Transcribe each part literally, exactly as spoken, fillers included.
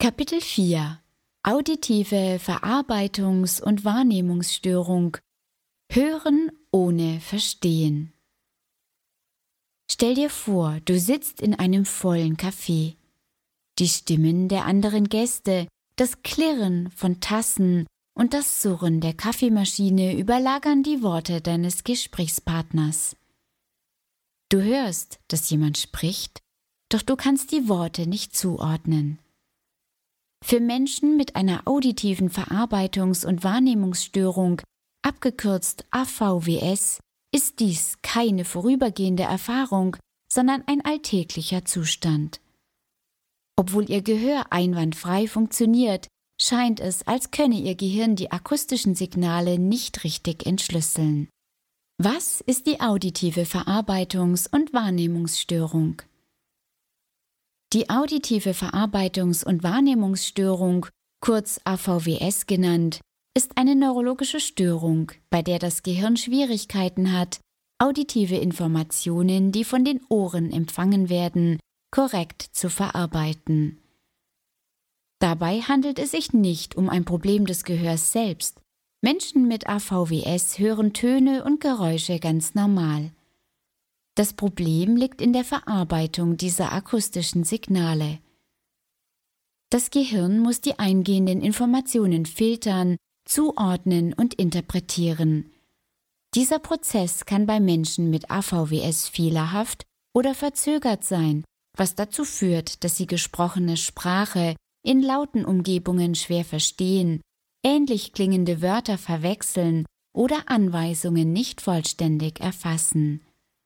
Kapitel vier: Auditive Verarbeitungs- und Wahrnehmungsstörung. Hören ohne Verstehen. Stell dir vor, du sitzt in einem vollen Café. Die Stimmen der anderen Gäste, das Klirren von Tassen und das Surren der Kaffeemaschine überlagern die Worte deines Gesprächspartners. Du hörst, dass jemand spricht, doch du kannst die Worte nicht zuordnen. Für Menschen mit einer auditiven Verarbeitungs- und Wahrnehmungsstörung, abgekürzt A V W S, ist dies keine vorübergehende Erfahrung, sondern ein alltäglicher Zustand. Obwohl ihr Gehör einwandfrei funktioniert, scheint es, als könne ihr Gehirn die akustischen Signale nicht richtig entschlüsseln. Was ist die auditive Verarbeitungs- und Wahrnehmungsstörung? Die auditive Verarbeitungs- und Wahrnehmungsstörung, kurz A V W S genannt, ist eine neurologische Störung, bei der das Gehirn Schwierigkeiten hat, auditive Informationen, die von den Ohren empfangen werden, korrekt zu verarbeiten. Dabei handelt es sich nicht um ein Problem des Gehörs selbst. Menschen mit A V W S hören Töne und Geräusche ganz normal. Das Problem liegt in der Verarbeitung dieser akustischen Signale. Das Gehirn muss die eingehenden Informationen filtern, zuordnen und interpretieren. Dieser Prozess kann bei Menschen mit A V W S fehlerhaft oder verzögert sein, was dazu führt, dass sie gesprochene Sprache in lauten Umgebungen schwer verstehen, ähnlich klingende Wörter verwechseln oder Anweisungen nicht vollständig erfassen.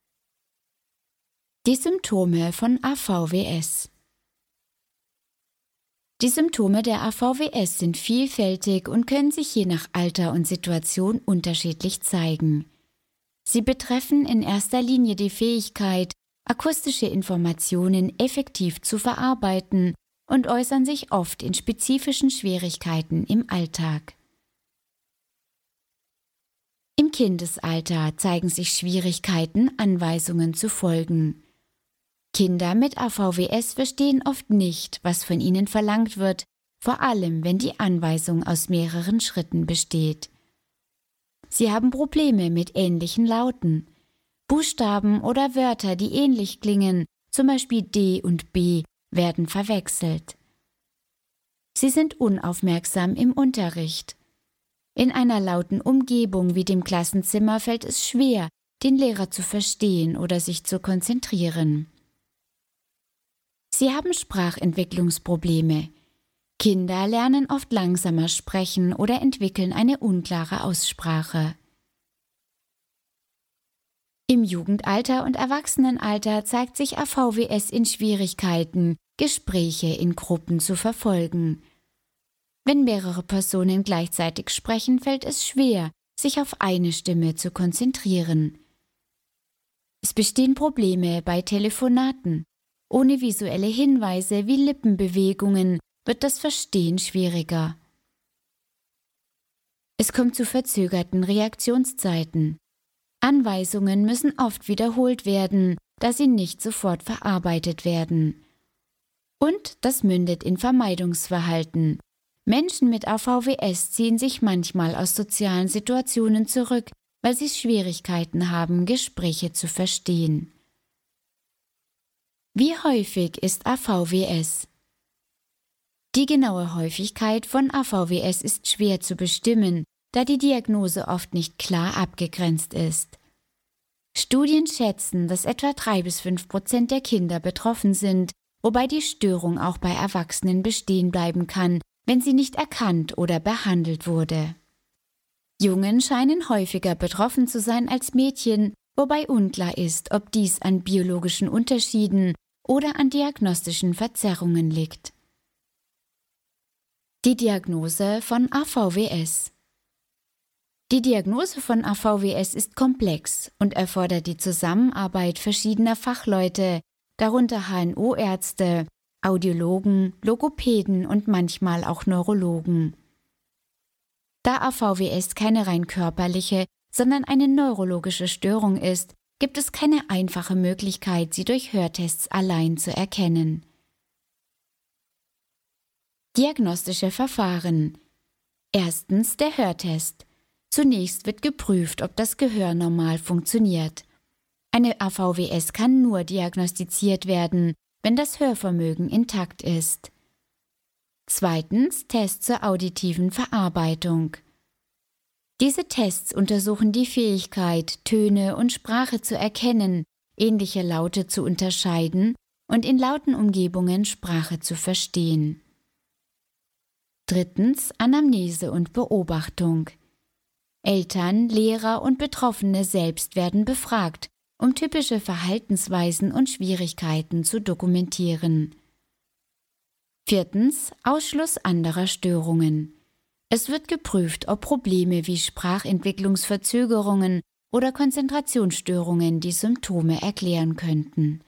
Die Symptome von A V W S. Die Symptome der A V W S sind vielfältig und können sich je nach Alter und Situation unterschiedlich zeigen. Sie betreffen in erster Linie die Fähigkeit, akustische Informationen effektiv zu verarbeiten und äußern sich oft in spezifischen Schwierigkeiten im Alltag. Im Kindesalter zeigen sich Schwierigkeiten, Anweisungen zu folgen. Kinder mit A V W S verstehen oft nicht, was von ihnen verlangt wird, vor allem wenn die Anweisung aus mehreren Schritten besteht. Sie haben Probleme mit ähnlichen Lauten. Buchstaben oder Wörter, die ähnlich klingen, zum Beispiel D und B, werden verwechselt. Sie sind unaufmerksam im Unterricht. In einer lauten Umgebung wie dem Klassenzimmer fällt es schwer, den Lehrer zu verstehen oder sich zu konzentrieren. Sie haben Sprachentwicklungsprobleme. Kinder lernen oft langsamer sprechen oder entwickeln eine unklare Aussprache. Im Jugendalter und Erwachsenenalter zeigt sich A V W S in Schwierigkeiten, Gespräche in Gruppen zu verfolgen. Wenn mehrere Personen gleichzeitig sprechen, fällt es schwer, sich auf eine Stimme zu konzentrieren. Es bestehen Probleme bei Telefonaten. Ohne visuelle Hinweise wie Lippenbewegungen wird das Verstehen schwieriger. Es kommt zu verzögerten Reaktionszeiten. Anweisungen müssen oft wiederholt werden, da sie nicht sofort verarbeitet werden. Und das mündet in Vermeidungsverhalten. Menschen mit A V W S ziehen sich manchmal aus sozialen Situationen zurück, weil sie Schwierigkeiten haben, Gespräche zu verstehen. Wie häufig ist A V W S? Die genaue Häufigkeit von A V W S ist schwer zu bestimmen, da die Diagnose oft nicht klar abgegrenzt ist. Studien schätzen, dass etwa drei bis fünf Prozent der Kinder betroffen sind, wobei die Störung auch bei Erwachsenen bestehen bleiben kann, wenn sie nicht erkannt oder behandelt wurde. Jungen scheinen häufiger betroffen zu sein als Mädchen, wobei unklar ist, ob dies an biologischen Unterschieden oder an diagnostischen Verzerrungen liegt. Die Diagnose von A V W S. Die Diagnose von A V W S ist komplex und erfordert die Zusammenarbeit verschiedener Fachleute, darunter H N O-Ärzte, Audiologen, Logopäden und manchmal auch Neurologen. Da A V W S keine rein körperliche, sondern eine neurologische Störung ist, gibt es keine einfache Möglichkeit, sie durch Hörtests allein zu erkennen. Diagnostische Verfahren. Erstens der Hörtest. Zunächst wird geprüft, ob das Gehör normal funktioniert. Eine A V W S kann nur diagnostiziert werden, wenn das Hörvermögen intakt ist. Zweitens Test zur auditiven Verarbeitung. Diese Tests untersuchen die Fähigkeit, Töne und Sprache zu erkennen, ähnliche Laute zu unterscheiden und in lauten Umgebungen Sprache zu verstehen. Drittens Anamnese und Beobachtung. Eltern, Lehrer und Betroffene selbst werden befragt, um typische Verhaltensweisen und Schwierigkeiten zu dokumentieren. Viertens Ausschluss anderer Störungen. Es wird geprüft, ob Probleme wie Sprachentwicklungsverzögerungen oder Konzentrationsstörungen die Symptome erklären könnten.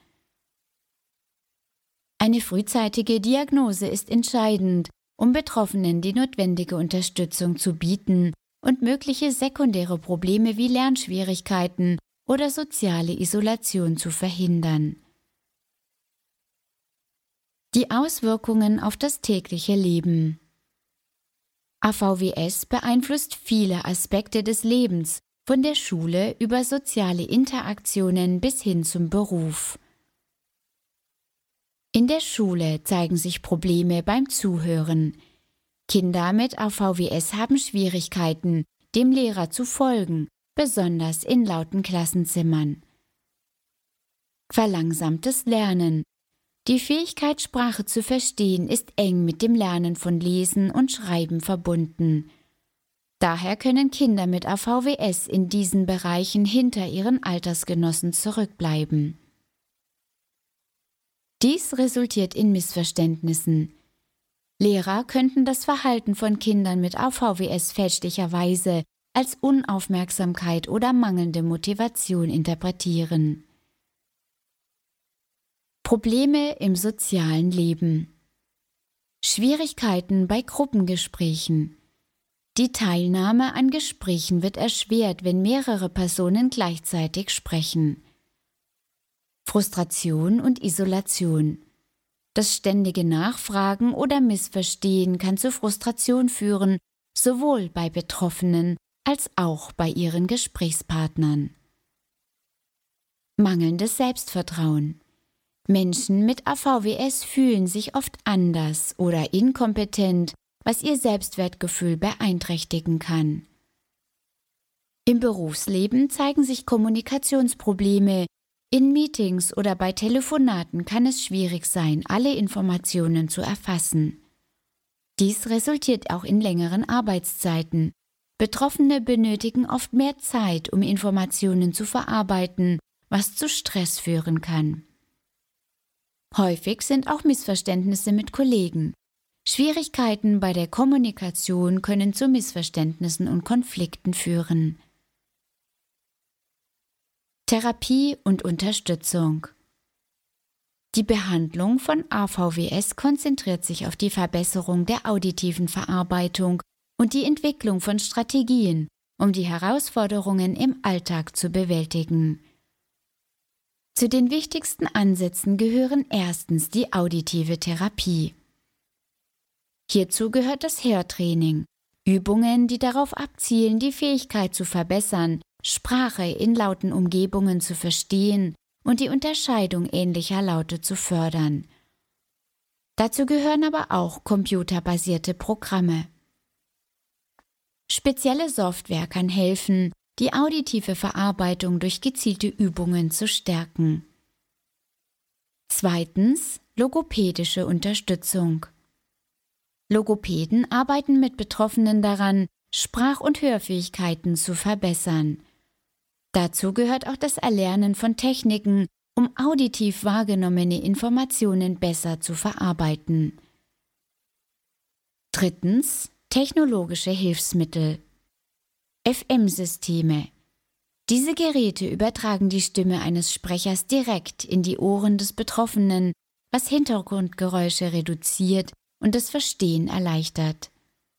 Eine frühzeitige Diagnose ist entscheidend, um Betroffenen die notwendige Unterstützung zu bieten und mögliche sekundäre Probleme wie Lernschwierigkeiten oder soziale Isolation zu verhindern. Die Auswirkungen auf das tägliche Leben. A V W S beeinflusst viele Aspekte des Lebens, von der Schule über soziale Interaktionen bis hin zum Beruf. In der Schule zeigen sich Probleme beim Zuhören. Kinder mit A V W S haben Schwierigkeiten, dem Lehrer zu folgen, besonders in lauten Klassenzimmern. Verlangsamtes Lernen. Die Fähigkeit, Sprache zu verstehen, ist eng mit dem Lernen von Lesen und Schreiben verbunden. Daher können Kinder mit A V W S in diesen Bereichen hinter ihren Altersgenossen zurückbleiben. Dies resultiert in Missverständnissen. Lehrer könnten das Verhalten von Kindern mit A V W S fälschlicherweise als Unaufmerksamkeit oder mangelnde Motivation interpretieren. Probleme im sozialen Leben. Schwierigkeiten bei Gruppengesprächen. Die Teilnahme an Gesprächen wird erschwert, wenn mehrere Personen gleichzeitig sprechen. Frustration und Isolation. Das ständige Nachfragen oder Missverstehen kann zu Frustration führen, sowohl bei Betroffenen als auch bei ihren Gesprächspartnern. Mangelndes Selbstvertrauen. Menschen mit A V W S fühlen sich oft anders oder inkompetent, was ihr Selbstwertgefühl beeinträchtigen kann. Im Berufsleben zeigen sich Kommunikationsprobleme. In Meetings oder bei Telefonaten kann es schwierig sein, alle Informationen zu erfassen. Dies resultiert auch in längeren Arbeitszeiten. Betroffene benötigen oft mehr Zeit, um Informationen zu verarbeiten, was zu Stress führen kann. Häufig sind auch Missverständnisse mit Kollegen. Schwierigkeiten bei der Kommunikation können zu Missverständnissen und Konflikten führen. Therapie und Unterstützung. Die Behandlung von A V W S konzentriert sich auf die Verbesserung der auditiven Verarbeitung und die Entwicklung von Strategien, um die Herausforderungen im Alltag zu bewältigen. Zu den wichtigsten Ansätzen gehören erstens die auditive Therapie. Hierzu gehört das Hörtraining, Übungen, die darauf abzielen, die Fähigkeit zu verbessern, Sprache in lauten Umgebungen zu verstehen und die Unterscheidung ähnlicher Laute zu fördern. Dazu gehören aber auch computerbasierte Programme. Spezielle Software kann helfen, die auditive Verarbeitung durch gezielte Übungen zu stärken. Zweitens, logopädische Unterstützung. Logopäden arbeiten mit Betroffenen daran, Sprach- und Hörfähigkeiten zu verbessern. Dazu gehört auch das Erlernen von Techniken, um auditiv wahrgenommene Informationen besser zu verarbeiten. Drittens, technologische Hilfsmittel. F M-Systeme. Diese Geräte übertragen die Stimme eines Sprechers direkt in die Ohren des Betroffenen, was Hintergrundgeräusche reduziert und das Verstehen erleichtert.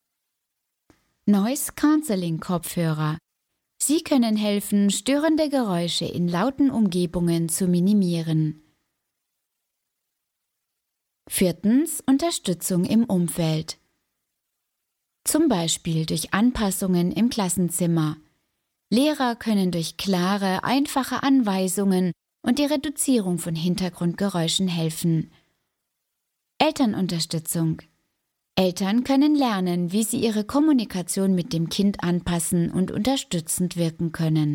Noise-Cancelling-Kopfhörer. Sie können helfen, störende Geräusche in lauten Umgebungen zu minimieren. Viertens, Unterstützung im Umfeld. Zum Beispiel durch Anpassungen im Klassenzimmer. Lehrer können durch klare, einfache Anweisungen und die Reduzierung von Hintergrundgeräuschen helfen. Elternunterstützung. Eltern können lernen, wie sie ihre Kommunikation mit dem Kind anpassen und unterstützend wirken können.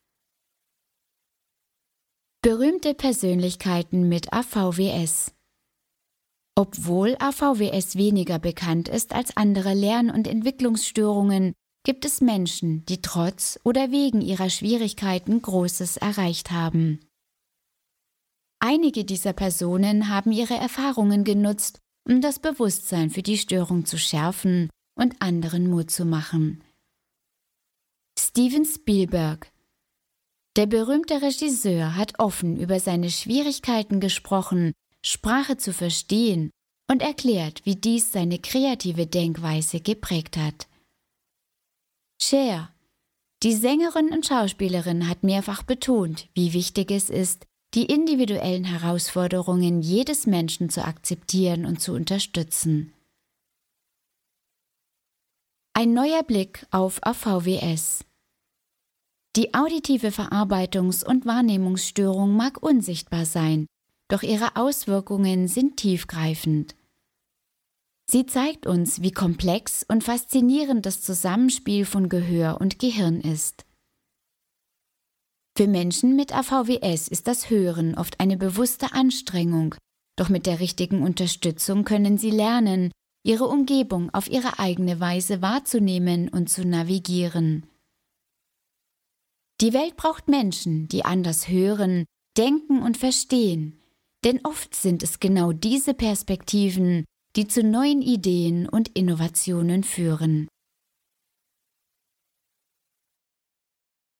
Berühmte Persönlichkeiten mit A V W S. Obwohl A V W S weniger bekannt ist als andere Lern- und Entwicklungsstörungen, gibt es Menschen, die trotz oder wegen ihrer Schwierigkeiten Großes erreicht haben. Einige dieser Personen haben ihre Erfahrungen genutzt, um das Bewusstsein für die Störung zu schärfen und anderen Mut zu machen. Steven Spielberg. Der berühmte Regisseur hat offen über seine Schwierigkeiten gesprochen, Sprache zu verstehen und erklärt, wie dies seine kreative Denkweise geprägt hat. Cher. Die Sängerin und Schauspielerin hat mehrfach betont, wie wichtig es ist, die individuellen Herausforderungen jedes Menschen zu akzeptieren und zu unterstützen. Ein neuer Blick auf A V W S. Die auditive Verarbeitungs- und Wahrnehmungsstörung mag unsichtbar sein, doch ihre Auswirkungen sind tiefgreifend. Sie zeigt uns, wie komplex und faszinierend das Zusammenspiel von Gehör und Gehirn ist. Für Menschen mit A V W S ist das Hören oft eine bewusste Anstrengung, doch mit der richtigen Unterstützung können sie lernen, ihre Umgebung auf ihre eigene Weise wahrzunehmen und zu navigieren. Die Welt braucht Menschen, die anders hören, denken und verstehen, denn oft sind es genau diese Perspektiven, die zu neuen Ideen und Innovationen führen.